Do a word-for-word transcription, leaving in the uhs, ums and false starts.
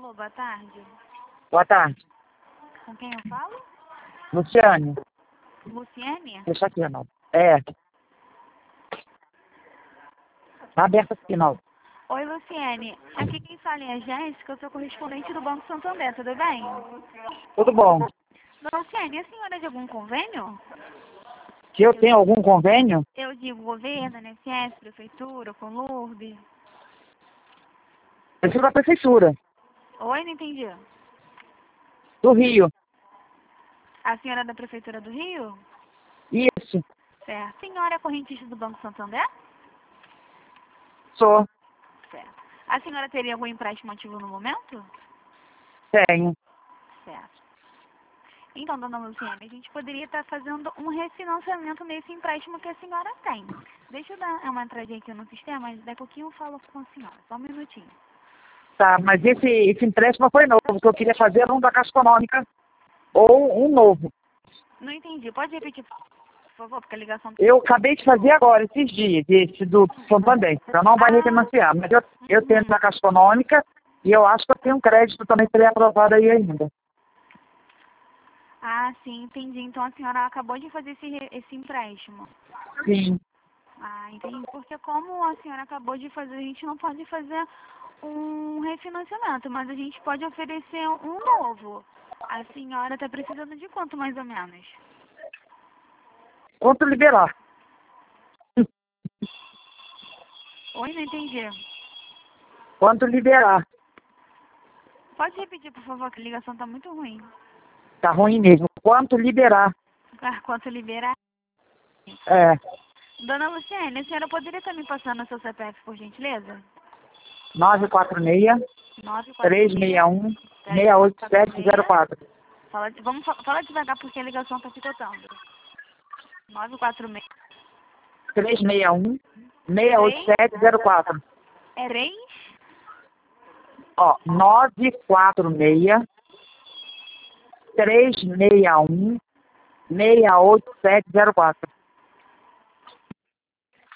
Alô, boa tarde. Boa tarde. Com quem eu falo? Luciane. Luciene? Deixa aqui, não. É. Tá aberta aqui, não. Oi, Luciene. Aqui quem fala é a Jéssica, eu sou correspondente do Banco Santander, tudo bem? Tudo bom. Luciene, a senhora é de algum convênio? Se eu tenho algum convênio? Eu digo governo, I N S S, prefeitura, com Lourdes. Eu sou da prefeitura, Oi, não entendi. do Rio. A senhora é da prefeitura do Rio? Isso. Certo. A senhora é correntista do Banco Santander? Sou. Certo. A senhora teria algum empréstimo ativo no momento? Tenho. Certo. Então, dona Luciane, a gente poderia estar fazendo um refinanciamento nesse empréstimo que a senhora tem. Deixa eu dar uma entradinha aqui no sistema, mas daqui a pouquinho eu falo com a senhora. Só um minutinho. Tá, mas esse, esse empréstimo foi novo. O que eu queria fazer era um da Caixa Econômica ou um novo. Não entendi. Pode repetir, por favor, porque a ligação... Eu acabei de fazer agora, esses dias, esse do Santander. Então não vai refinanciar, mas eu, eu tenho da Caixa Econômica e eu acho que eu tenho um crédito também para ser aprovado aí ainda. Ah, sim, entendi. Então a senhora acabou de fazer esse, re- esse empréstimo. Sim. Ah, entendi. Porque como a senhora acabou de fazer, a gente não pode fazer um refinanciamento, mas a gente pode oferecer um novo. A senhora está precisando de quanto, mais ou menos? Quanto liberar? Oi, não entendi. Quanto liberar? Pode repetir, por favor, que a ligação está muito ruim. Tá ruim mesmo. Quanto liberar? Ah, quanto liberar? É. Dona Luciane, a senhora poderia estar me passando o seu C P F, por gentileza? nove quatro seis, nove quatro três seis, seis um, seis oito sete zero quatro. Fala, vamos fa- fala devagar porque a ligação está picotando. nove quatro seis. três seis um, seis oito sete zero quatro. É Reis? Ó, nove quatro seis, três seis um, seis oito sete zero quatro.